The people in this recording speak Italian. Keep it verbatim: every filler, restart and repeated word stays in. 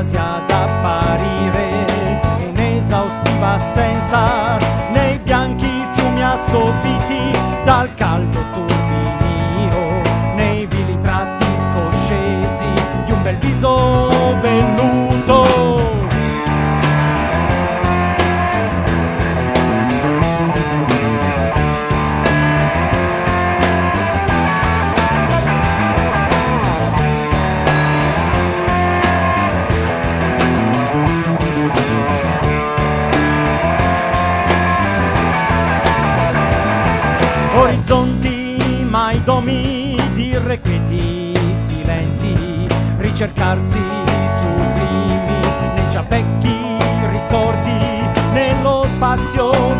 quasi ad apparire un'esaustiva assenza nei bianchi fiumi assorbiti dal caldo turbinio, nei vili tratti scoscesi di un bel viso velluto. Orizzonti mai domi di irrequieti silenzi, ricercarsi sublimi nei già vecchi ricordi, nello spazio